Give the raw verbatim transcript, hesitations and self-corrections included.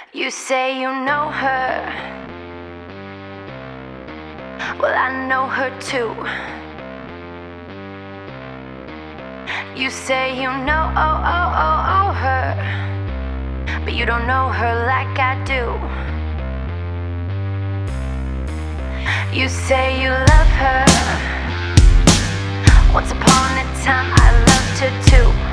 You say you know her. Well, I know her too. You say you know oh, oh, oh, oh, her, but you don't know her like I do. You say you love her. Once upon a time I loved her too.